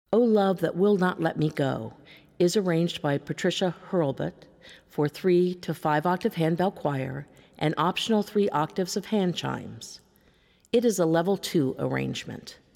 O Love That Will Not Let Me Go is arranged by Patricia Hurlbut for 3 to 5 octave handbell choir and optional 3 octaves of hand chimes. It is a level 2 arrangement.